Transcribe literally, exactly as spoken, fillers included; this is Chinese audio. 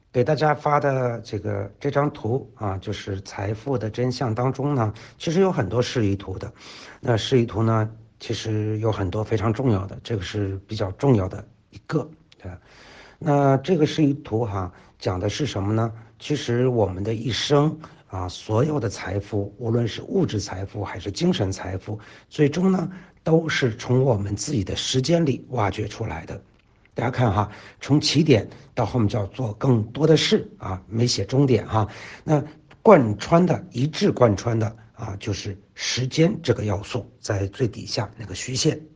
给大家发的这个这张图啊，就是财富的真相当中呢，其实有很多示意图的。那示意图呢，其实有很多非常重要的，这个是比较重要的一个。对吧？那这个示意图哈，讲的是什么呢？其实我们的一生啊，所有的财富，无论是物质财富还是精神财富，最终呢，都是从我们自己的时间里挖掘出来的。大家看哈，从起点到后面叫做更多的事啊，没写终点哈。那贯穿的一致贯穿的啊，就是时间这个要素在最底下那个虚线。